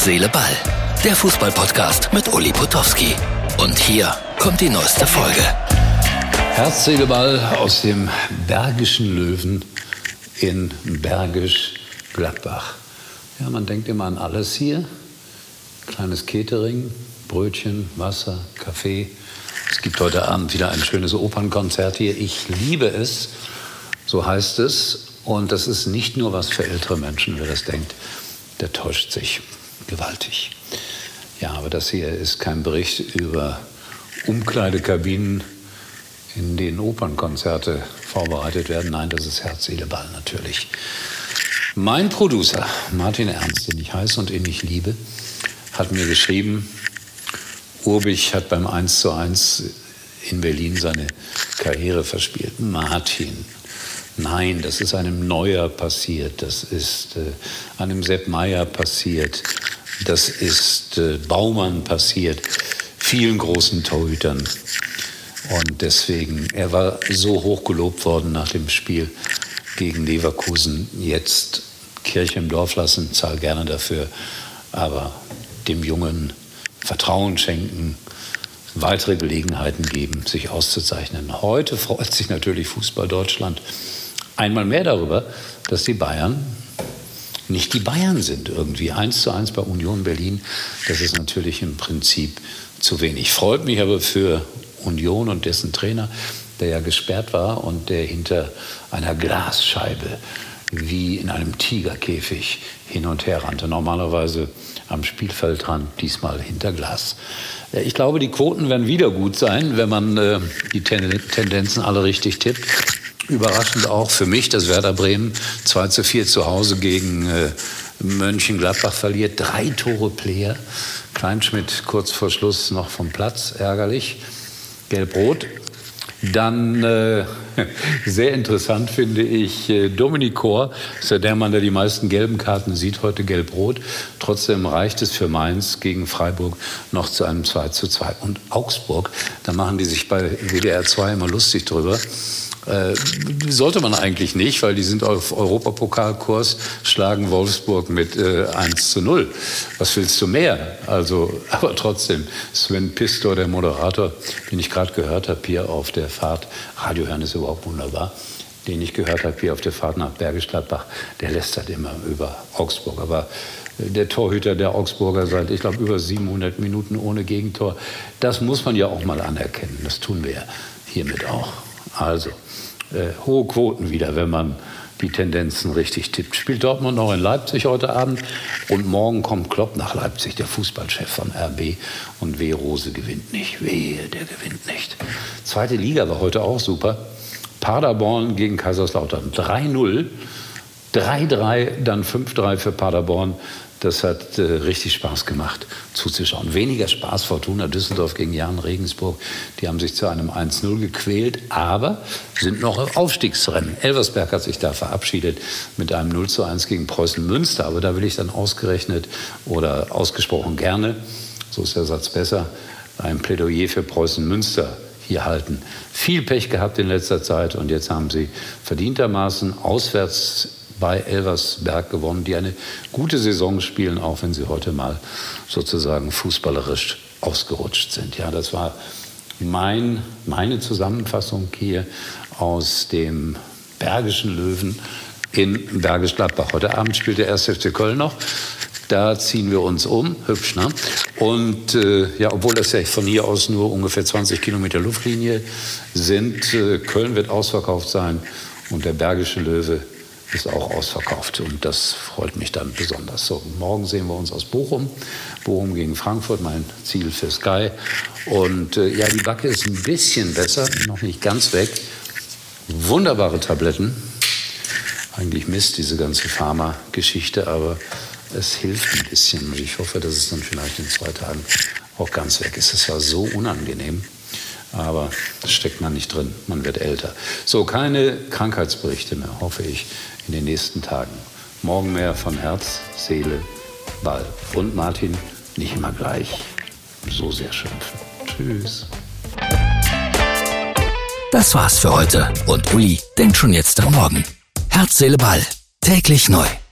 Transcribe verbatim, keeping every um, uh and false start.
Seele, Ball. Der Fußball-Podcast mit Uli Potowski. Und hier kommt die neueste Folge. Herz, Seele, Ball aus dem Bergischen Löwen in Bergisch Gladbach. Ja, man denkt immer an alles hier. Kleines Catering, Brötchen, Wasser, Kaffee. Es gibt heute Abend wieder ein schönes Opernkonzert hier. Ich liebe es, so heißt es. Und das ist nicht nur was für ältere Menschen. Wer das denkt, der täuscht sich gewaltig. Ja, aber das hier ist kein Bericht über Umkleidekabinen, in denen Opernkonzerte vorbereitet werden. Nein, das ist Herz, Seele, Ball natürlich. Mein Producer, Martin Ernst, den ich heiße und den ich liebe, hat mir geschrieben, Urbich hat beim eins zu eins in Berlin seine Karriere verspielt. Martin, nein, das ist einem Neuer passiert, das ist äh, einem Sepp Maier passiert, das ist äh, Baumann passiert, vielen großen Torhütern. Und deswegen, er war so hoch gelobt worden nach dem Spiel gegen Leverkusen. Jetzt Kirche im Dorf lassen, zahl gerne dafür, aber dem Jungen Vertrauen schenken, weitere Gelegenheiten geben, sich auszuzeichnen. Heute freut sich natürlich Fußball Deutschland einmal mehr darüber, dass die Bayern nicht die Bayern sind irgendwie. eins zu eins bei Union Berlin, das ist natürlich im Prinzip zu wenig. Freut mich aber für Union und dessen Trainer, der ja gesperrt war und der hinter einer Glasscheibe wie in einem Tigerkäfig hin und her rannte. Normalerweise am Spielfeldrand, diesmal hinter Glas. Ich glaube, die Quoten werden wieder gut sein, wenn man äh, die Ten- Tendenzen alle richtig tippt. Überraschend auch für mich, dass Werder Bremen zwei zu vier zu Hause gegen äh, Mönchengladbach verliert. Drei Tore Player. Kleinschmidt kurz vor Schluss noch vom Platz, ärgerlich. Gelb-Rot. Dann äh, sehr interessant finde ich äh, Dominik Kor, ist ja der Mann, der die meisten gelben Karten sieht, heute Gelb-Rot. Trotzdem reicht es für Mainz gegen Freiburg noch zu einem zwei zu zwei. Und Augsburg, da machen die sich bei W D R zwei immer lustig drüber. Äh, sollte man eigentlich nicht, weil die sind auf Europapokalkurs, schlagen Wolfsburg mit äh, eins zu null. Was willst du mehr? Also, aber trotzdem, Sven Pistor, der Moderator, den ich gerade gehört habe hier auf der Fahrt, Radio hören ist überhaupt wunderbar, den ich gehört habe hier auf der Fahrt nach Bergisch Gladbach, der lästert immer über Augsburg. Aber der Torhüter der Augsburger seit, ich glaube, über siebenhundert Minuten ohne Gegentor, das muss man ja auch mal anerkennen. Das tun wir hiermit auch. Also, äh, hohe Quoten wieder, wenn man die Tendenzen richtig tippt. Spielt Dortmund noch in Leipzig heute Abend und morgen kommt Klopp nach Leipzig, der Fußballchef von R B. Und wehe, Rose gewinnt nicht. Wehe, der gewinnt nicht. Zweite Liga war heute auch super. Paderborn gegen Kaiserslautern. drei null, drei drei, dann fünf drei für Paderborn. Das hat äh, richtig Spaß gemacht zuzuschauen. Weniger Spaß Fortuna Düsseldorf gegen Jahn Regensburg. Die haben sich zu einem eins null gequält, aber sind noch im Aufstiegsrennen. Elversberg hat sich da verabschiedet mit einem null zu eins gegen Preußen Münster. Aber da will ich dann ausgerechnet oder ausgesprochen gerne, so ist der Satz besser, ein Plädoyer für Preußen Münster hier halten. Viel Pech gehabt in letzter Zeit und jetzt haben sie verdientermaßen auswärts bei Elversberg gewonnen, die eine gute Saison spielen, auch wenn sie heute mal sozusagen fußballerisch ausgerutscht sind. Ja, das war mein, meine Zusammenfassung hier aus dem Bergischen Löwen in Bergisch Gladbach. Heute Abend spielt der erste F C Köln noch. Da ziehen wir uns um, hübsch, ne? Und äh, ja, obwohl das ja von hier aus nur ungefähr zwanzig Kilometer Luftlinie sind, äh, Köln wird ausverkauft sein und der Bergische Löwe ist auch ausverkauft und das freut mich dann besonders. So, morgen sehen wir uns aus Bochum. Bochum gegen Frankfurt, mein Ziel für Sky. Und äh, ja, die Backe ist ein bisschen besser, noch nicht ganz weg. Wunderbare Tabletten. Eigentlich Mist, diese ganze Pharma-Geschichte, aber es hilft ein bisschen. Und ich hoffe, dass es dann vielleicht in zwei Tagen auch ganz weg ist. Es war so unangenehm. Aber das steckt man nicht drin, man wird älter. So, keine Krankheitsberichte mehr, hoffe ich, in den nächsten Tagen. Morgen mehr von Herz, Seele, Ball. Und Martin, nicht immer gleich so sehr schimpfen. Tschüss. Das war's für heute und Uli denkt schon jetzt am Morgen. Herz, Seele, Ball. Täglich neu.